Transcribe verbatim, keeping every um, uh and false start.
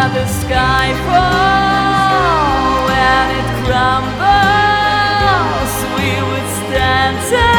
the sky fall, when it crumbles, we would stand